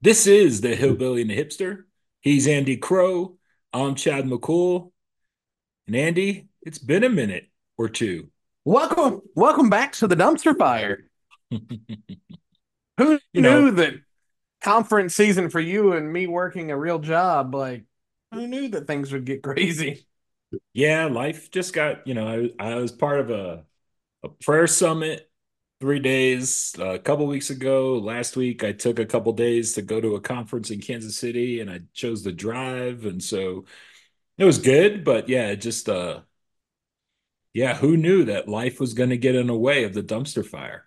This is the Hillbilly and the Hipster. He's Andy Crow. I'm Chad McCool. And Andy, it's been a minute or two. Welcome back to the dumpster fire. Who You knew know, that conference season for you and me working a real job, who knew that things would get crazy? yeah, life just got, I was part of a prayer summit 3 days a couple weeks ago. Last week, I took a couple days to go to a conference in Kansas City and I chose to drive. And so it was good, but yeah, yeah, who knew that life was going to get in the way of the dumpster fire?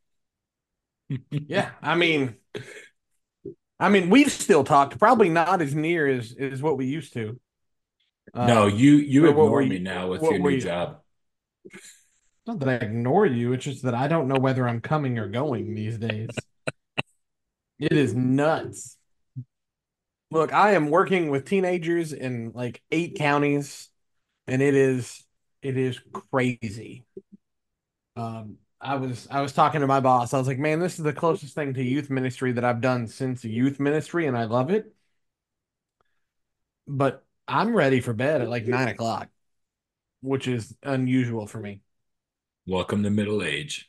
Yeah, I mean we've still talked, probably not as near as what we used to. No, you Or what were ignore me you now with your what were new you job. Not that I ignore you, it's just that I don't know whether I'm coming or going these days. It is nuts. Look, I am working with teenagers in like 8 counties, and it is crazy. I was talking to my boss. I was like, man, this is the closest thing to youth ministry that I've done since youth ministry, and I love it. But I'm ready for bed at like 9 o'clock, which is unusual for me. Welcome to middle age.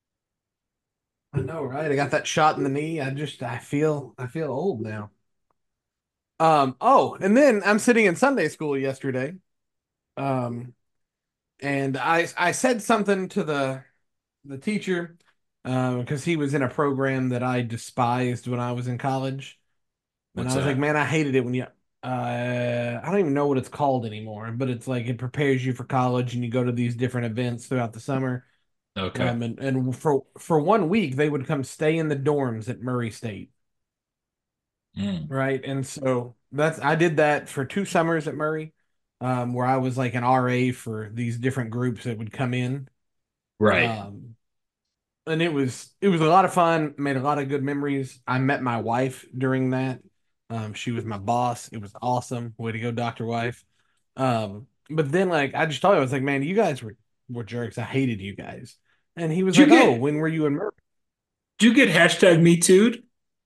I know, right? I got that shot in the knee. I feel old now. Oh, and then I'm sitting in Sunday school yesterday. Um, and I said something to the teacher, because he was in a program that I despised when I was in college. And What's I was like, that? man, I hated it when I don't even know what it's called anymore, but it's like it prepares you for college and you go to these different events throughout the summer. Okay. And for one week, they would come stay in the dorms at Murray State, Mm. right? And so I did that for 2 summers at Murray, where I was like an RA for these different groups that would come in. Right. Um, and it was a lot of fun, made a lot of good memories. I met my wife during that. She was my boss. It was awesome. Way to go, Dr. Wife. But then like I just told him, I was like, man, you guys were jerks. I hated you guys. And he was Do you like, oh, get when were you in Murray? do you get hashtag me too?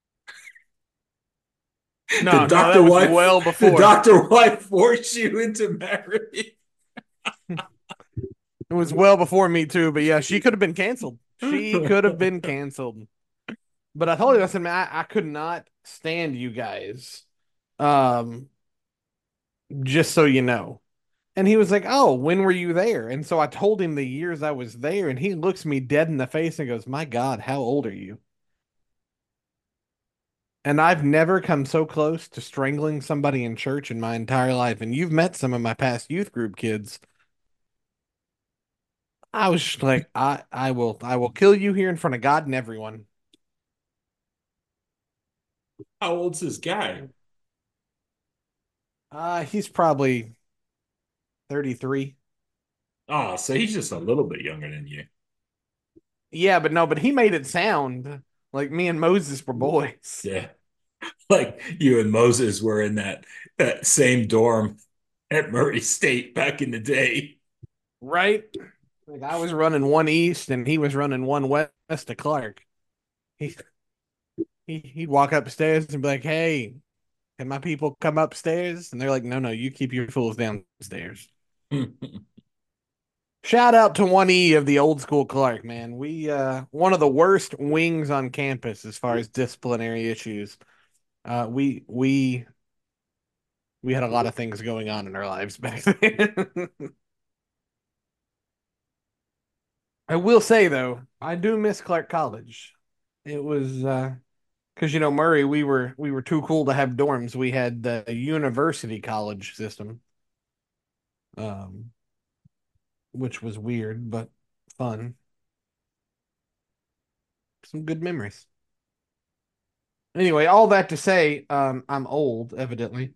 The No, no, doctor that was wife well the before. doctor wife forced you into marriage. It was well before me too, but yeah, she could have been canceled. She could have been canceled. But I told you, I said, man, I could not stand you guys. Um, just so you know. And he was like, oh, when were you there? And so I told him the years I was there, and he looks me dead in the face and goes, my God, how old are you? And I've never come so close to strangling somebody in church in my entire life. And you've met some of my past youth group kids. I was just like, I will kill you here in front of God and everyone. How old's this guy? He's probably 33. Oh, so he's just a little bit younger than you. Yeah, but no, but he made it sound like me and Moses were boys. Yeah. Like you and Moses were in that same dorm at Murray State back in the day. Right? Like I was running one east and he was running one west to Clark. He, he'd walk upstairs and be like, "Hey, can my people come upstairs?" And they're like, "No, no, you keep your fools downstairs." Shout out to 1E of the old school Clark, man. We one of the worst wings on campus as far as disciplinary issues. We had a lot of things going on in our lives back then. I will say though, I do miss Clark College. It was because Murray, we were too cool to have dorms. We had the university college system, um, which was weird but fun. Some good memories. Anyway, all that to say, I'm old, evidently,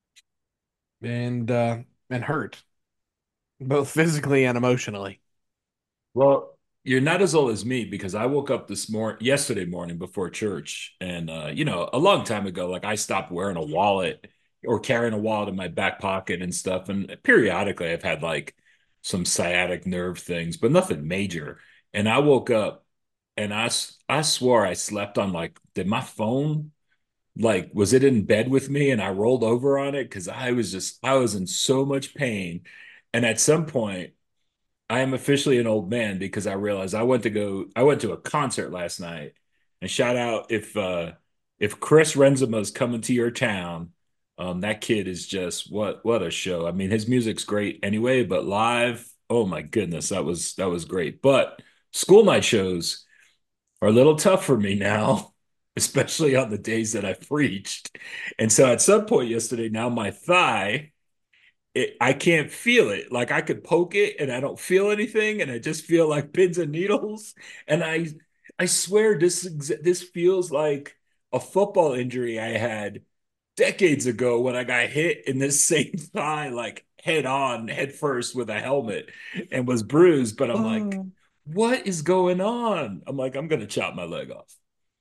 and hurt, both physically and emotionally. Well, you're not as old as me because I woke up yesterday morning before church, and a long time ago, like I stopped wearing a wallet or carrying a wallet in my back pocket and stuff. And periodically, I've had like some sciatic nerve things, but nothing major. And I woke up, and I swore I slept on like, did my phone like, was it in bed with me and I rolled over on it because I was in so much pain. And at some point, I am officially an old man because I realized I went to a concert last night, and shout out if Chris Renzema's coming to your town, that kid is just what a show. I mean, his music's great anyway, but live, oh my goodness, that was great. But school night shows are a little tough for me now, especially on the days that I preached. And so at some point yesterday, now my thigh, I can't feel it. Like I could poke it and I don't feel anything, and I just feel like pins and needles. And I swear this feels like a football injury I had decades ago when I got hit in this same thigh, like head on, head first with a helmet, and was bruised. But I'm like, Oh, what is going on? I'm like, I'm gonna chop my leg off.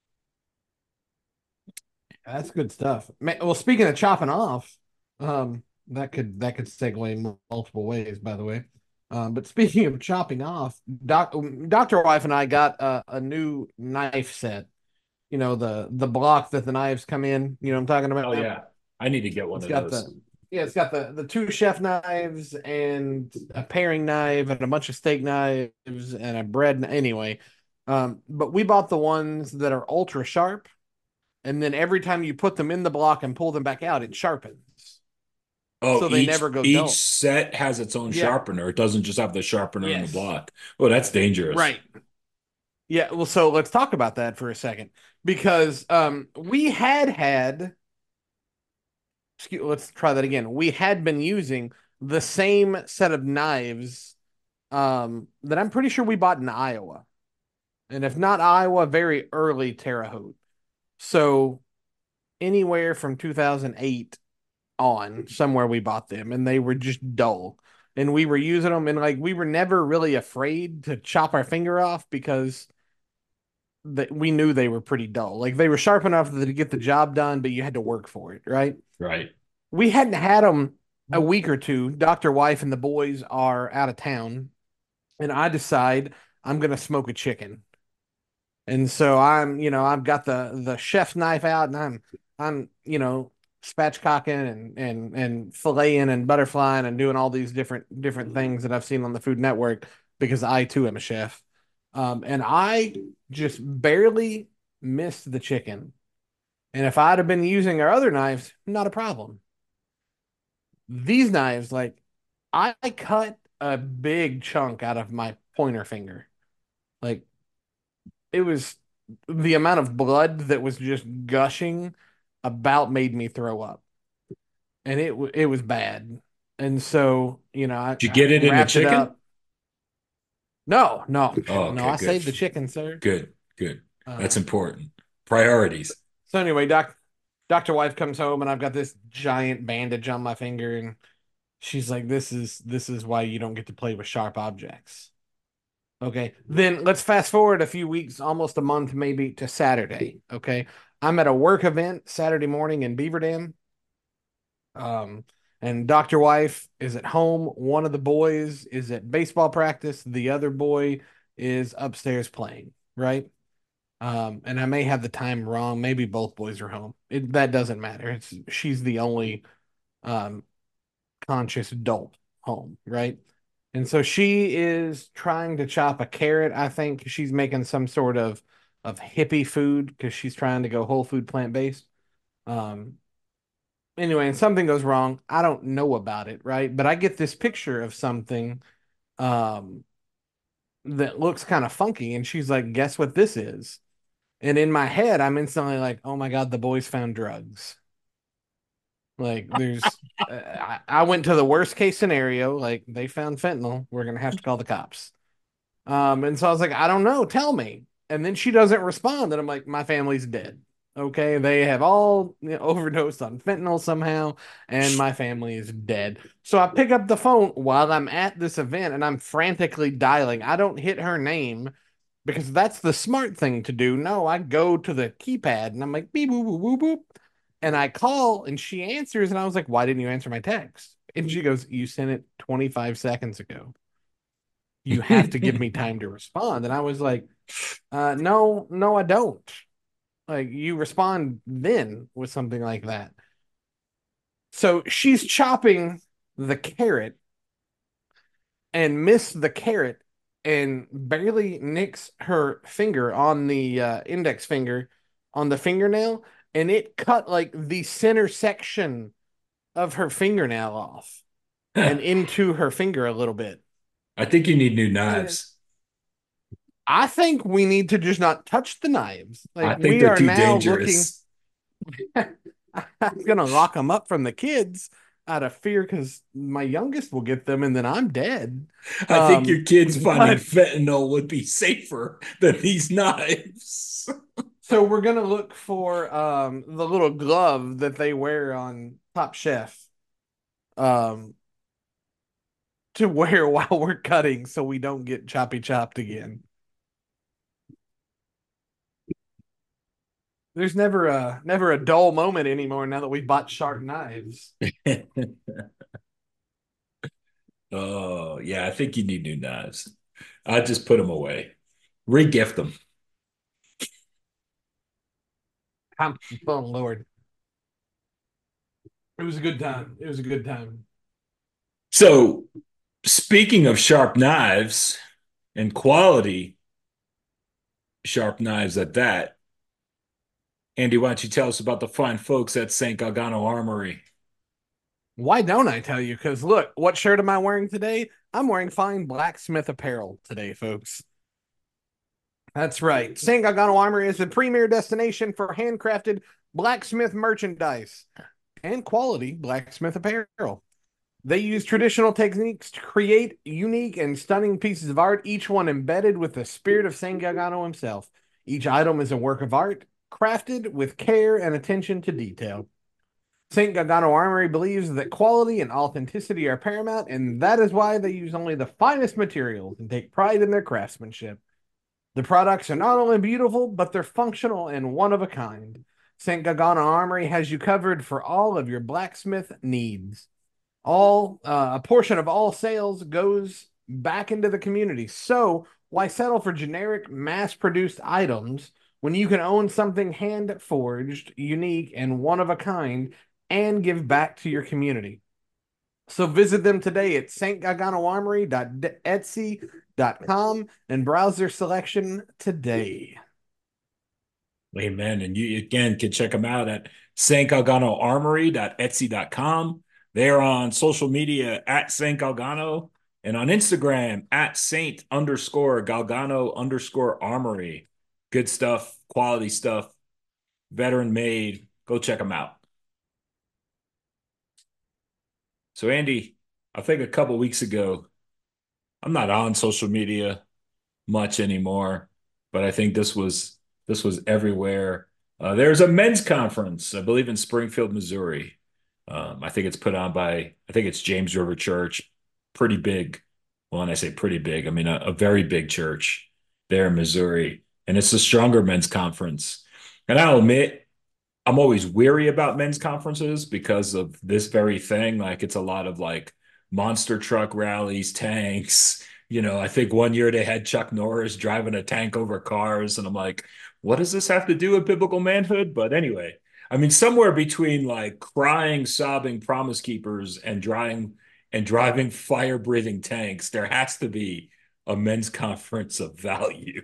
that's good stuff. Well, speaking of chopping off, that could segue multiple ways, by the way. But speaking of chopping off, Doctor Wife and I got a new knife set. You know, the block that the knives come in. You know what I'm talking Oh about? yeah, I need to get one It's of got those. the yeah, it's got the two chef knives and a paring knife and a bunch of steak knives and a bread. Anyway, but we bought the ones that are ultra sharp, and then every time you put them in the block and pull them back out, it sharpens, Oh, so they never go each dull. set has its own Yeah. sharpener. It doesn't just have the sharpener in the Yes. block. Oh, that's dangerous. Right. Yeah. Well, so let's talk about that for a second because we had let's try that again. We had been using the same set of knives that I'm pretty sure we bought in Iowa. And if not Iowa, very early Terre Haute. So anywhere from 2008 on, somewhere we bought them, and they were just dull. And we were using them, and like we were never really afraid to chop our finger off because we knew they were pretty dull. Like they were sharp enough to get the job done, but you had to work for it, right? Right. We hadn't had them a week or two. Dr. Wife and the boys are out of town, and I decide I'm gonna smoke a chicken. And so I've got the chef's knife out, and I'm spatchcocking and filleting and butterflying and doing all these different things that I've seen on the Food Network because I too am a chef. And I just barely missed the chicken. And if I'd have been using our other knives, not a problem. These knives, like I cut a big chunk out of my pointer finger. Like it was the amount of blood that was just gushing about made me throw up, and it was bad. And so Did you I get it in the wrapped it chicken? up. No, no, Oh, no. okay, I good. saved the chicken, sir. Good, good. That's Um, important. Priorities. so anyway, Doctor Wife comes home, and I've got this giant bandage on my finger, and she's like, "This is why you don't get to play with sharp objects." Okay. Then let's fast forward a few weeks, almost a month maybe, to Saturday. Okay. I'm at a work event Saturday morning in Beaver Dam. Um, and Dr. Wife is at home. One of the boys is at baseball practice. The other boy is upstairs playing, right? And I may have the time wrong. Maybe both boys are home. That doesn't matter. She's the only um conscious adult home, right? And so she is trying to chop a carrot. I think she's making some sort of hippie food because she's trying to go whole food plant based. Um, anyway, and something goes wrong. I don't know about it, right? But I get this picture of something um that looks kind of funky, and she's like, "Guess what this is?" And in my head, I'm instantly like, "Oh my God, the boys found drugs." Like I went to the worst case scenario. Like they found fentanyl. We're gonna have to call the cops. And so I was like, I don't know. Tell me. And then she doesn't respond. And I'm like, my family's dead. Okay, they have all overdosed on fentanyl somehow, and my family is dead. So I pick up the phone while I'm at this event, and I'm frantically dialing. I don't hit her name because that's the smart thing to do. No, I go to the keypad and I'm like, beep, boop, boop, boop, boop. And I call and she answers. And I was like, why didn't you answer my text? And she goes, you sent it 25 seconds ago. You have to give me time to respond. And I was like, no, no, I don't. Like you respond then with something like that. So she's chopping the carrot and missed the carrot and barely nicks her finger on the index finger on the fingernail, and it cut like the center section of her fingernail off and into her finger a little bit. I think you need new And knives. I think we need to just not touch the knives. I Like think we they're are too now looking. dangerous. I'm gonna lock them up from the kids out of fear because my youngest will get them and then I'm dead. I think your kids finding But fentanyl would be safer than these knives. so we're gonna look for the little glove that they wear on Top Chef um to wear while we're cutting so we don't get choppy chopped again. There's never a dull moment anymore now that we've bought sharp knives. Oh, yeah, I think you need new knives. I just put them away. Regift them. Oh Lord. It was a good time. It was a good time. So, speaking of sharp knives and quality sharp knives at that, Andy, why don't you tell us about the fine folks at St. Galgano Armory? Why don't I tell you? Because look, what shirt am I wearing today? I'm wearing fine blacksmith apparel today, folks. That's right. St. Galgano Armory is the premier destination for handcrafted blacksmith merchandise and quality blacksmith apparel. They use traditional techniques to create unique and stunning pieces of art, each one embedded with the spirit of St. Galgano himself. Each item is a work of art, crafted with care and attention to detail. St. Galgano Armory believes that quality and authenticity are paramount, and that is why they use only the finest materials and take pride in their craftsmanship. The products are not only beautiful, but they're functional and one of a kind. St. Galgano Armory has you covered for all of your blacksmith needs. A portion of all sales goes back into the community. So why settle for generic, mass-produced items when you can own something hand forged, unique, and one of a kind, and give back to your community? So visit them today at stgalganoarmory.etsy.com and browse their selection today. Amen. And you again can check them out at stgalganoarmory.etsy.com. They're on social media at St. Galgano and on Instagram at Saint underscore Galgano underscore Armory. Good stuff, quality stuff, veteran made. Go check them out. So, Andy, I think a couple weeks ago, I'm not on social media much anymore, but I think this was everywhere. There's a men's conference, I believe, in Springfield, Missouri. I think it's put on by I think it's James River Church, pretty big. Well, when I say pretty big, I mean a very big church there in Missouri, and it's the Stronger Men's Conference. And I'll admit, I'm always weary about men's conferences because of this very thing. Like it's a lot of like monster truck rallies, tanks. I think one year they had Chuck Norris driving a tank over cars, and I'm like, what does this have to do with biblical manhood? But anyway, I mean, somewhere between like crying, sobbing promise keepers and driving fire-breathing tanks, there has to be a men's conference of value.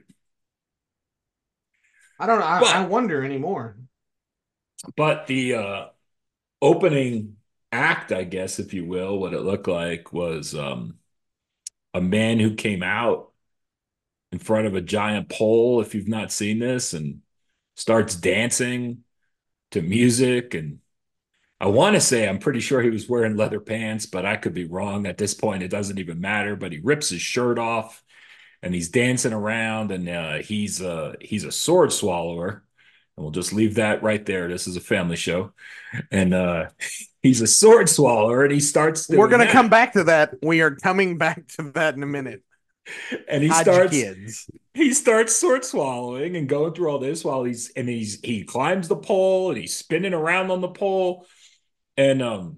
I don't know. I But wonder anymore. but the opening act, I guess, if you will, what it looked like was a man who came out in front of a giant pole, if you've not seen this, and starts dancing to music. And I want to say, I'm pretty sure he was wearing leather pants, but I could be wrong. At this point, it doesn't even matter. But he rips his shirt off and he's dancing around, and he's a sword swallower. And we'll just leave that right there. This is a family show. And he's a sword swallower, and he starts We're doing going to come that. back to that. We are coming back to that in a minute. And he Hide your starts kids. he starts sword swallowing and going through all this while he climbs the pole and he's spinning around on the pole. And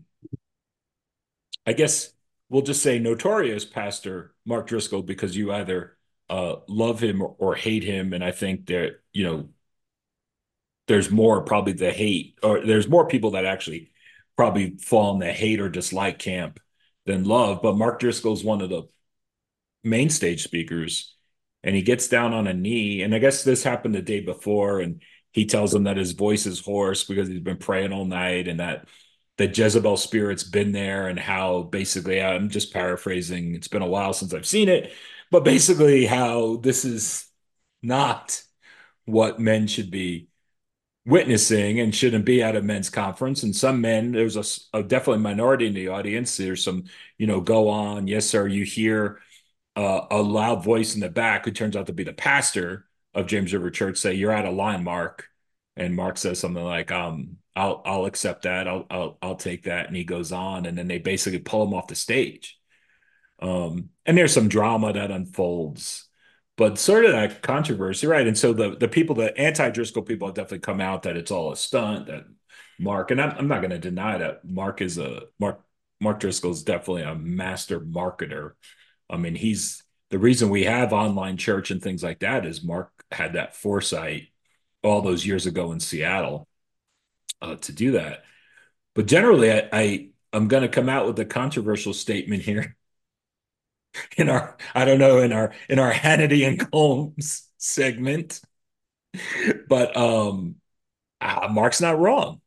I guess we'll just say notorious pastor Mark Driscoll, because you either love him or hate him. And I think that, there's more probably the hate, or there's more people that actually probably fall in the hate or dislike camp than love. But Mark Driscoll's one of the main stage speakers, and he gets down on a knee. And I guess this happened the day before, and he tells him that his voice is hoarse because he's been praying all night, and that the Jezebel spirit's been there, and how basically, I'm just paraphrasing, it's been a while since I've seen it, but basically how this is not what men should be witnessing and shouldn't be at a men's conference. And some men, there's a definitely minority in the audience. There's some, go on, yes, sir. You hear a loud voice in the back who turns out to be the pastor of James River Church say, "You're out of line, Mark." And Mark says something like, I'll accept that. I'll take that." And he goes on, and then they basically pull him off the stage. And there's some drama that unfolds, but sort of that controversy, right? And so the people, the anti-Driscoll people, have definitely come out that it's all a stunt. That Mark, and I'm not going to deny that Mark Driscoll is definitely a master marketer. I mean, he's the reason we have online church and things like that is Mark had that foresight all those years ago in Seattle to do that. But generally, I'm going to come out with a controversial statement here in our I don't know in our Hannity and Combs segment, but Mark's not wrong.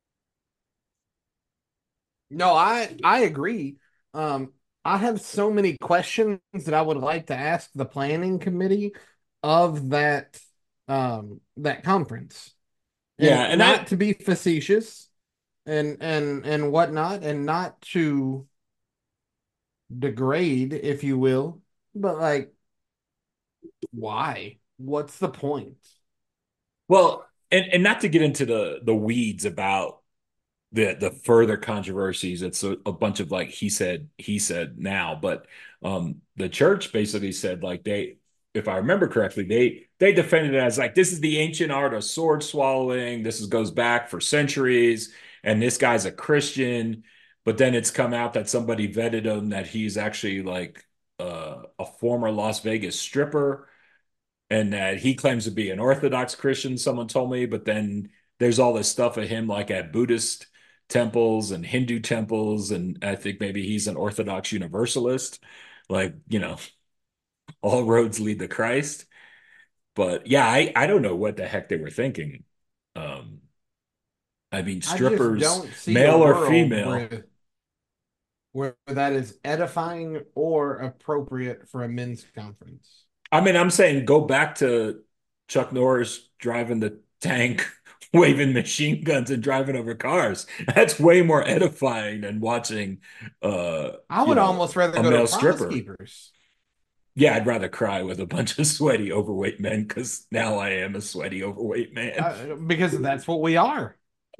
No, I agree. I have so many questions that I would like to ask the planning committee of that conference. Yeah, And and I not to be facetious and whatnot, and not to degrade, if you will, but like, why? What's the point? well, and not to get into the weeds about the further controversies. It's a bunch of like he said now, but the church basically said like if I remember correctly, they defended it as like this is the ancient art of sword swallowing. Goes back for centuries, and this guy's a Christian. But then it's come out that somebody vetted him that he's actually like a former Las Vegas stripper, and that he claims to be an Orthodox Christian, someone told me, but then there's all this stuff of him like at Buddhist temples and Hindu temples, and I think maybe he's an Orthodox Universalist, like, all roads lead to Christ. But yeah, I don't know what the heck they were thinking. Um, I mean, I just strippers, don't see a male or world female. where that is edifying or appropriate for a men's conference. I mean, I'm saying go back to Chuck Norris driving the tank, waving machine guns and driving over cars. That's way more edifying than watching, uh, I you would know, almost rather a go to male Promise stripper. Keepers. Yeah, I'd rather cry with a bunch of sweaty, overweight men because now I am a sweaty, overweight man. Because that's what we are.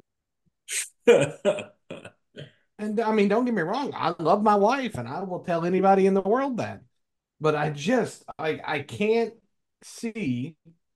And I mean, don't get me wrong, I love my wife and I will tell anybody in the world that. But I can't see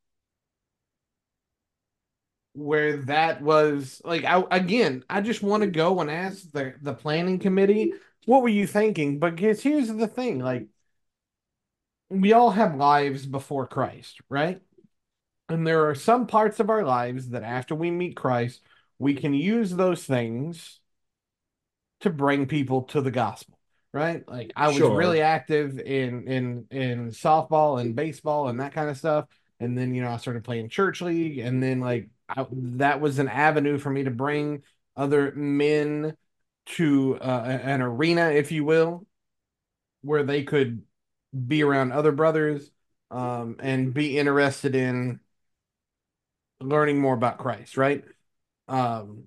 where that was like I just want to go and ask the planning committee, what were you thinking? Because here's the thing, like we all have lives before Christ, right? And there are some parts of our lives that after we meet Christ, we can use those things to bring people to the gospel, right? Like I was really Sure. active in softball and baseball and that kind of stuff, and then I started playing church league, and then like that was an avenue for me to bring other men to an arena, if you will, where they could be around other brothers, and be interested in learning more about Christ, right? Um,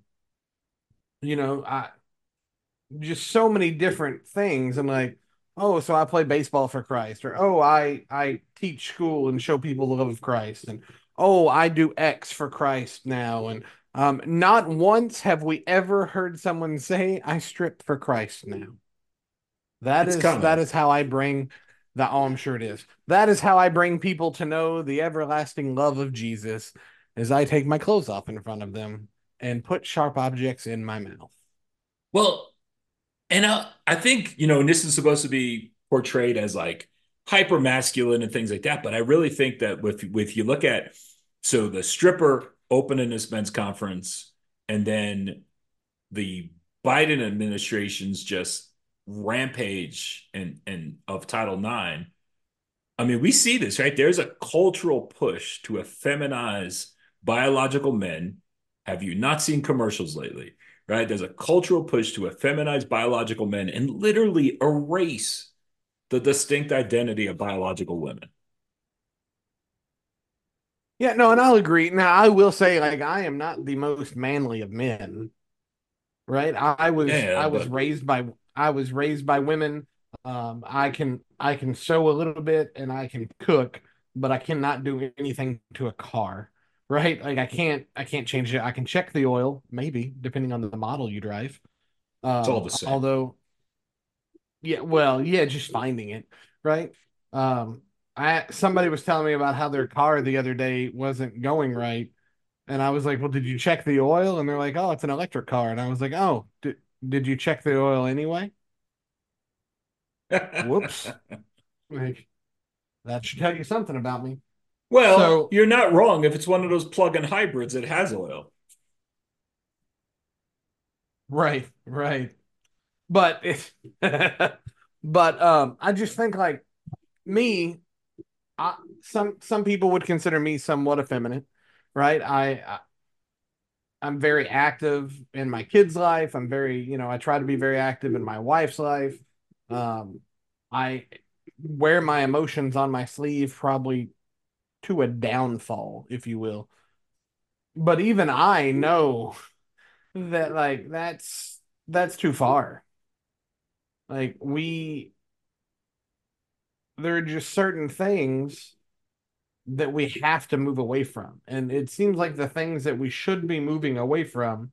I just so many different things. I'm like, oh, so I play baseball for Christ, or oh, I teach school and show people the love of Christ, and oh, I do X for Christ now, and not once have we ever heard someone say I strip for Christ now. That It's is kind that of is how I bring the oh, I'm sure it is. That is how I bring people to know the everlasting love of Jesus, as I take my clothes off in front of them and put sharp objects in my mouth. well, and I think, and this is supposed to be portrayed as like hyper masculine and things like that, but I really think that with you look at so the stripper opening this men's conference, and then the Biden administration's just rampage and of Title IX. I mean, we see this, right? There's a cultural push to effeminize biological men. Have you not seen commercials lately? Right? There's a cultural push to effeminize biological men and literally erase the distinct identity of biological women. Yeah, no, and I'll agree. Now, I will say, like, I am not the most manly of men, right? Yeah, but I was raised by women. I can sew a little bit and I can cook, but I cannot do anything to a car, right? Like I can't change it. I can check the oil, maybe, depending on the model you drive. it's all the same. Although, yeah, well, yeah, just finding it, right? Um, I somebody was telling me about how their car the other day wasn't going right. And I was like, well, did you check the oil? And they're like, oh, it's an electric car. And I was like, oh, did you check the oil anyway? Whoops. Like, that should tell you something about me. Well, So, you're not wrong. If it's one of those plug-in hybrids, it has oil. right, right. But if, but I just think like me, some people would consider me somewhat effeminate, right? I'm very active in my kid's life. I'm very, I try to be very active in my wife's life. Um, I wear my emotions on my sleeve probably to a downfall, if you will. But even I know that like that's too far. Like there are just certain things that we have to move away from. And it seems like the things that we should be moving away from,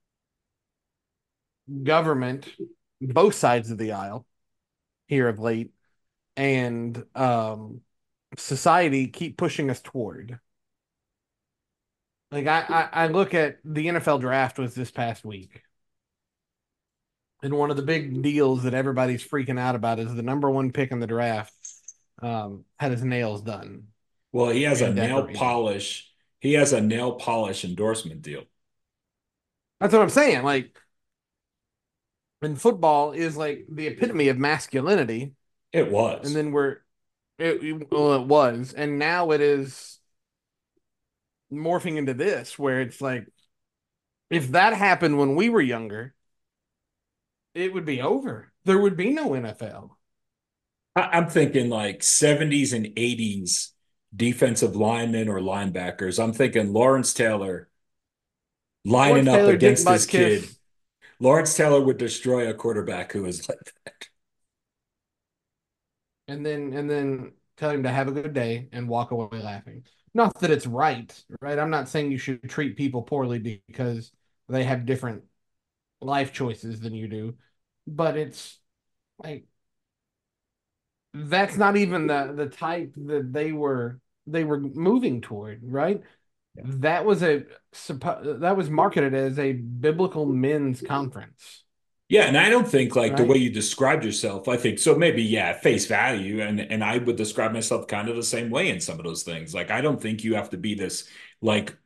government, both sides of the aisle here of late, and society keep pushing us toward. Like I look at the NFL draft was this past week. And one of the big deals that everybody's freaking out about is the number one pick in the draft had his nails done Well, he has a and nail decorated. polish. He has a nail polish endorsement deal. That's what I'm saying. Like, and football is like the epitome of masculinity. It And was. then well, it was. And now it is morphing into this where it's like, if that happened when we were younger, it would be over. There would be no NFL. I'm thinking like 70s and 80s defensive linemen or linebackers. I'm thinking Lawrence Taylor lining Lawrence up Taylor, Dick against this kid. Butkus, Lawrence Taylor would destroy a quarterback who is like that. and then tell him to have a good day and walk away laughing. Not that it's right, right? I'm not saying you should treat people poorly because they have different life choices than you do, but it's like that's not even the type that they were moving toward, right? That was that was marketed as a biblical men's conference, Yeah, and I don't think like the way right? you described yourself, I think so maybe yeah, face value and I would describe myself kind of the same way in some of those things. Like I don't think you have to be this like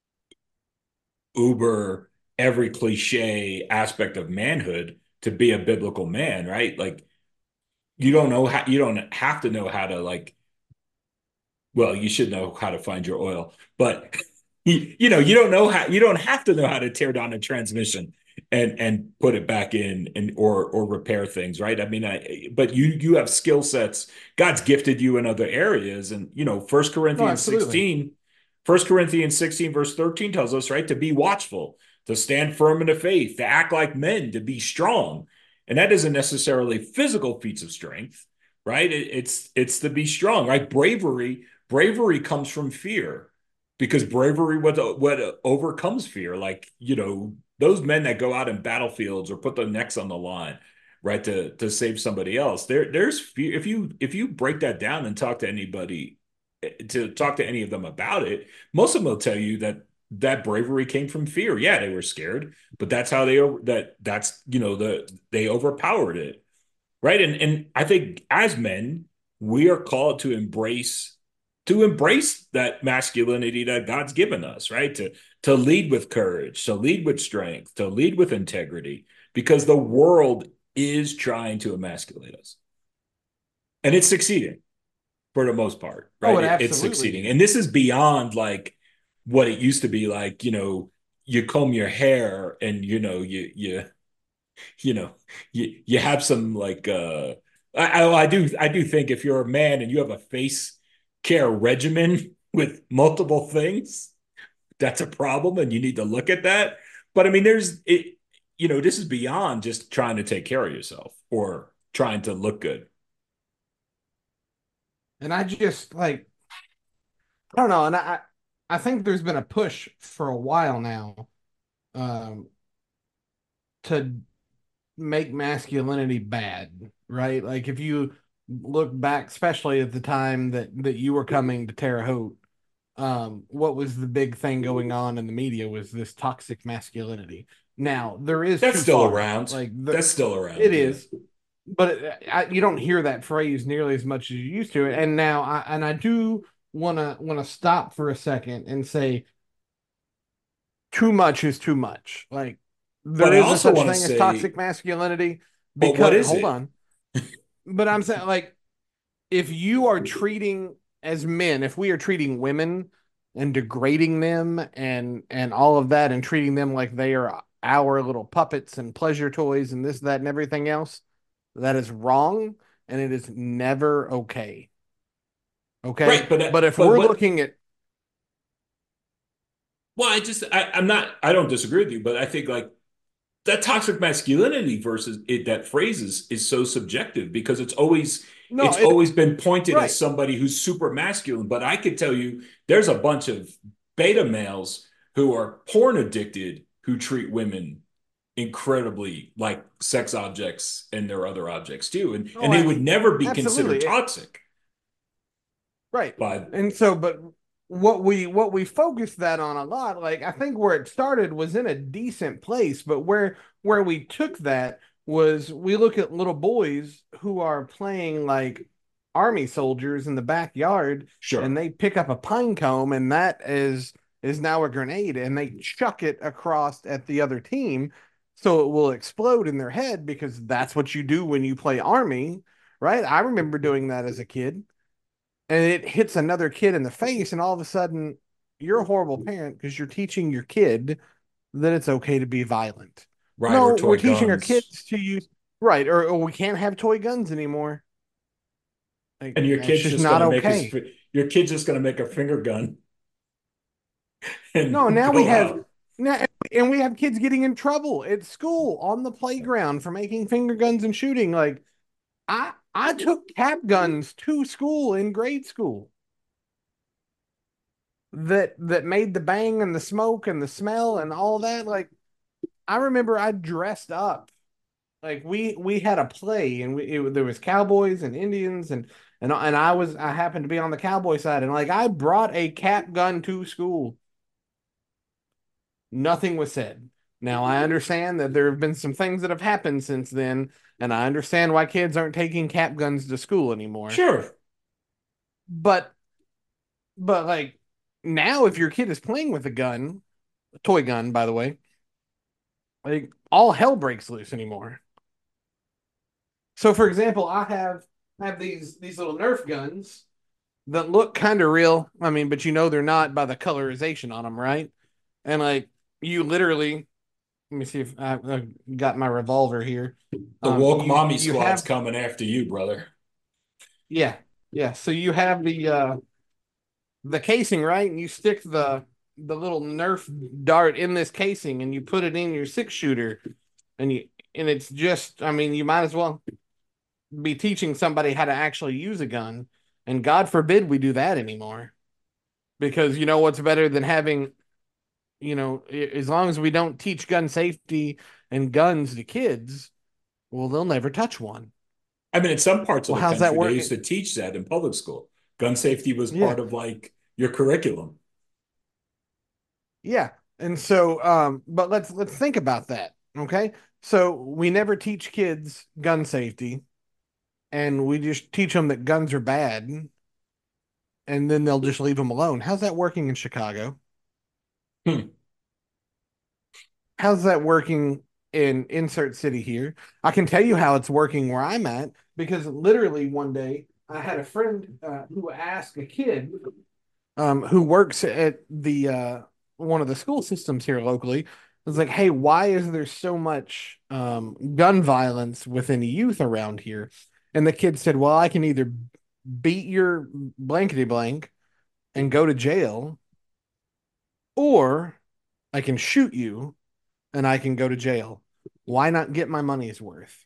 uber every cliche aspect of manhood to be a biblical man, right? Like you don't have to know how to like well, you should know how to find your oil, but you don't know how you don't have to know how to tear down a transmission and put it back in and or repair things, right? I mean, but you have skill sets. God's gifted you in other areas, and First No, Corinthians absolutely. 16, First Corinthians 16 verse 13 tells us, right, to be watchful, to stand firm in the faith, to act like men, to be strong, and that isn't necessarily physical feats of strength, right? It's to be strong, right? Bravery comes from fear because bravery what overcomes fear. Like, those men that go out in battlefields or put their necks on the line, right, to save somebody else. There's fear. If you break that down and talk to anybody, to talk to any of them about it, most of them will tell you that bravery came from fear. Yeah, they were scared, but that's how that's they overpowered it, right? And I think as men, we are called to embrace to embrace that masculinity that God's given us, right? To lead with courage, to lead with strength, to lead with integrity, because the world is trying to emasculate us. And it's succeeding for the most part, Oh, right? it It's absolutely succeeding. And is. this is beyond like what it used to be like, you comb your hair and you know, you have some like I do think if you're a man and you have a face care regimen with multiple things, that's a problem and you need to look at that. But I mean, this is beyond just trying to take care of yourself or trying to look good. And I just like I don't know, and I think there's been a push for a while now um to make masculinity bad, right? Like if you look back, especially at the time that you were coming to Terre Haute, what was the big thing going on in the media was this toxic masculinity. Now there is That's two still forms, around. like That's still it around, yeah. is, but you don't hear that phrase nearly as much as you used to. And now I do want to stop for a second and say too much is too much. Like But there I is a also such want to thing as say, toxic masculinity but what because is hold it? on. But I'm saying like if you are treating as men, if we are treating women and degrading them and all of that and treating them like they are our little puppets and pleasure toys and this, that, and everything else, that is wrong and it is never okay. Okay. Right, but But if but we're what looking at well, I'm not I don't disagree with you, but I think like that toxic masculinity versus it that phrase is so subjective because no, it's it always been pointed as right. somebody who's super masculine. But I could tell you there's a bunch of beta males who are porn addicted who treat women incredibly like sex objects and their other objects too. And Oh, they would never be considered absolutely. toxic Right. by And so, but what we focused that on a lot, like I think where it started was in a decent place, but where we took that was we look at little boys who are playing like army soldiers in the backyard and sure. they pick up a pine cone and that is now a grenade and they chuck it across at the other team so it will explode in their head because that's what you do when you play army, right? I remember doing that as a kid and it hits another kid in the face, and all of a sudden you're a horrible parent because you're teaching your kid that it's okay to be violent. Right, or No, we're toy teaching our guns. kids to use right, or we can't have toy guns anymore. Like And that's just not okay. your kid's just gonna make a finger gun No, and now we go have out. now and we have kids getting in trouble at school on the playground for making finger guns and shooting. Like I took cap guns to school in grade school that made the bang and the smoke and the smell and all that. Like I remember I dressed up like we had a play and there was cowboys and Indians and I happened to be on the cowboy side and like I brought a cap gun to school. Nothing was said. Now I understand that there have been some things that have happened since then, and I understand why kids aren't taking cap guns to school anymore. Sure. But like now if your kid is playing with a gun, a toy gun by the way, like all hell breaks loose anymore. So for example, I have these little Nerf guns that look kind of real. I mean, but you know they're not by the colorization on them, right? And like you literally, let me see if I got my revolver here. The woke You mommy you squad's have coming after you, brother. yeah yeah. So you have the casing right, and you stick the little Nerf dart in this casing, and you put it in your six shooter, and it's just I mean you might as well be teaching somebody how to actually use a gun. And God forbid we do that anymore. Because you know what's better than having, as long as we don't teach gun safety and guns to kids, well, they'll never touch one. I mean, in some parts of Well, the how's that country, they work? used to teach that in public school. Gun safety was Yeah, part of like your curriculum. yeah. And so, but let's think about that. Okay. So we never teach kids gun safety and we just teach them that guns are bad. and then they'll just leave them alone. How's that working in Chicago? Hmm. How's that working in insert city here? I can tell you how it's working where I'm at because literally one day I had a friend who asked a kid who works at the one of the school systems here locally. I was like, "Hey, why is there so much gun violence within youth around here?" And the kid said, "Well, I can either beat your blankety blank and go to jail, or I can shoot you and I can go to jail. Why not get my money's worth?"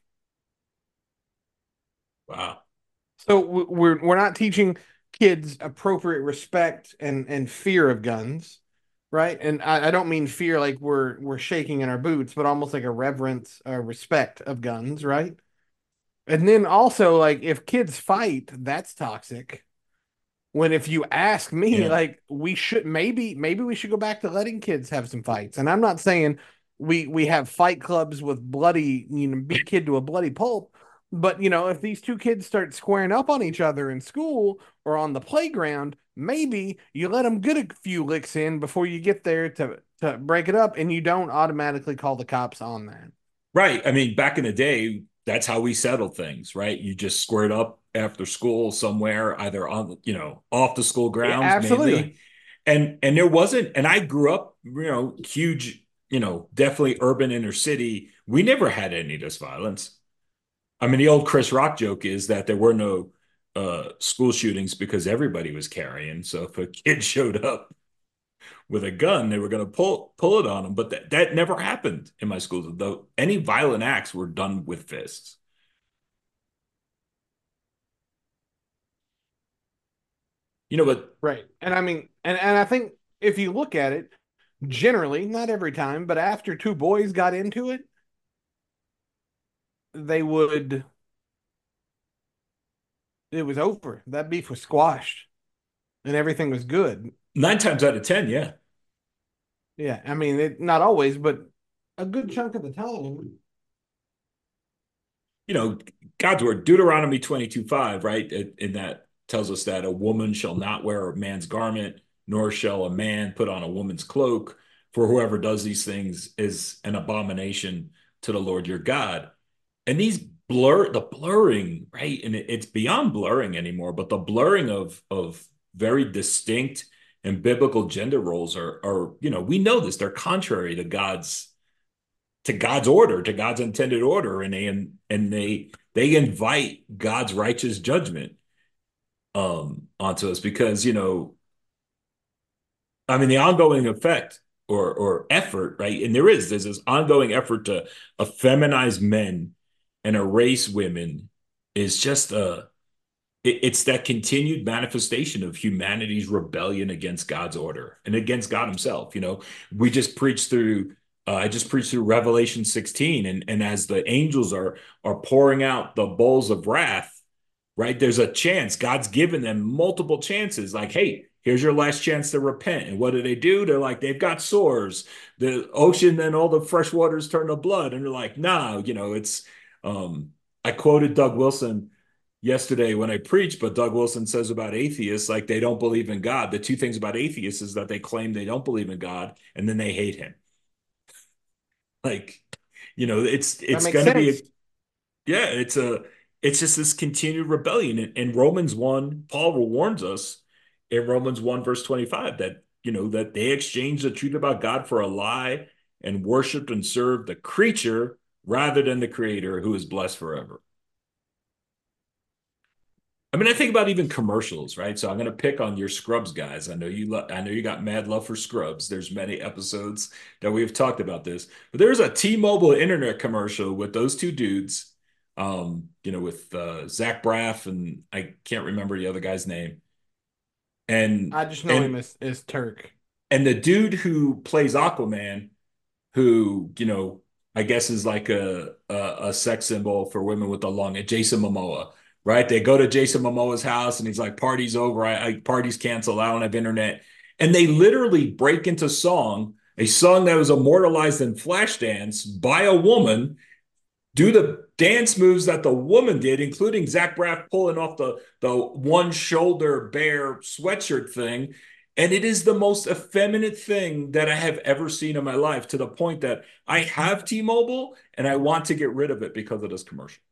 Wow. So we're not teaching kids appropriate respect and fear of guns, right? And I don't mean fear like we're shaking in our boots, but almost like a reverence, a respect of guns, right? And then also like if kids fight, that's toxic. When if you ask me, Yeah. like we should maybe we should go back to letting kids have some fights. And I'm not saying we have fight clubs with bloody, beat kid to a bloody pulp. But if these two kids start squaring up on each other in school or on the playground, maybe you let them get a few licks in before you get there to break it up, and you don't automatically call the cops on that. Right. I mean, back in the day, that's how we settled things, right? You just squared up after school somewhere, either on, off the school Yeah, grounds absolutely. mainly. And there wasn't, and I grew up, huge, definitely urban inner city. We never had any of this violence. I mean, the old Chris Rock joke is that there were no school shootings because everybody was carrying. So if a kid showed up with a gun, they were going to pull it on them. But that never happened in my schools. Though any violent acts were done with fists. But Right. And I mean, and I think if you look at it, generally, not every time, but after two boys got into it, they would, it was over. That beef was squashed and everything was good. 9 times out of 10, yeah. Yeah. I mean, not always, but a good chunk of the time. You know, God's word, Deuteronomy 22:5, right? In that tells us that a woman shall not wear a man's garment, nor shall a man put on a woman's cloak, for whoever does these things is an abomination to the Lord your God. And the blurring, right? And it's beyond blurring anymore, but the blurring of very distinct and biblical gender roles are, we know this, they're contrary to God's order, to God's intended order, and they invite God's righteous judgment onto us because I mean the ongoing effect or effort, right? And there's this ongoing effort to effeminize men and erase women is just it's that continued manifestation of humanity's rebellion against God's order and against God himself. We just preached through I just preached through Revelation 16, and as the angels are pouring out the bowls of wrath, right? There's a chance God's given them multiple chances. Like, hey, here's your last chance to repent. And what do? They're like, they've got sores. The ocean and all the fresh waters turn to blood. And they're like, nah, it's I quoted Doug Wilson yesterday when I preached, but Doug Wilson says about atheists, like they don't believe in God. The two things about atheists is that they claim they don't believe in God and then they hate him. Like, That it's makes going to be sense. yeah, it's just this continued rebellion. In Romans 1, Paul warns us in Romans 1, verse 25, that that they exchanged the truth about God for a lie and worshiped and served the creature rather than the creator who is blessed forever. I mean, I think about even commercials, right? So I'm going to pick on your Scrubs guys. I know you got mad love for Scrubs. There's many episodes that we've talked about this, but there's a T-Mobile internet commercial with those two dudes, with Zach Braff and I can't remember the other guy's name, and I just know him and as Turk. and the dude who plays Aquaman, who I guess is like a sex symbol for women with a lung. Jason Momoa, right? They go to Jason Momoa's house and he's like, "Party's over. I parties canceled. I don't have internet." And they literally break into a song that was immortalized in Flashdance by a woman. Do the dance moves that the woman did, including Zach Braff pulling off the one shoulder bare sweatshirt thing. And it is the most effeminate thing that I have ever seen in my life, to the point that I have T-Mobile and I want to get rid of it because of this commercial.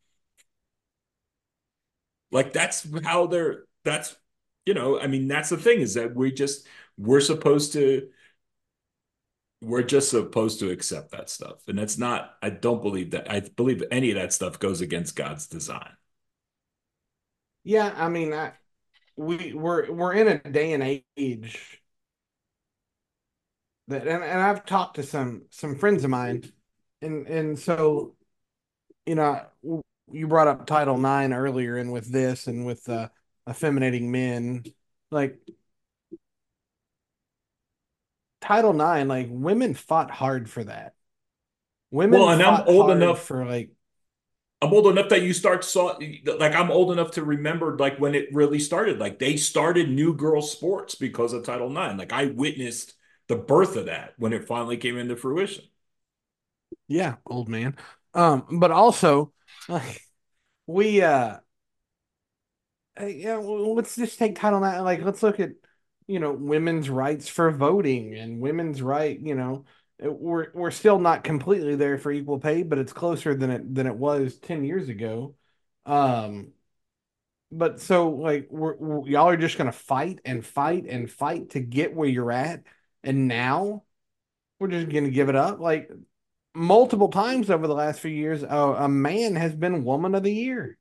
Like that's how they're that's I mean, that's the thing, is that we're supposed to we're just supposed to accept that stuff. And that's not, I don't believe that. I believe any of that stuff goes against God's design. Yeah, I mean, we're in a day and age that, and I've talked to some friends of mine, and so you know, you brought up Title IX earlier, and with this and with effeminating men, like Title IX, like women fought hard for that. Well, Women and fought hard for like, I'm old enough that you start saw like I'm old enough to remember like when it really started. Like they started new girl sports because of Title IX. Like I witnessed the birth of that when it finally came into fruition. yeah, old man. But also, like we yeah, well, let's just take Title IX. Like, let's look at, women's rights for voting and women's right. We're still not completely there for equal pay, but it's closer than it was 10 years ago. Um, but so like y'all are just gonna fight and fight and fight to get where you're at, and now we're just gonna give it up. Like multiple times over the last few years, a man has been Woman of the Year.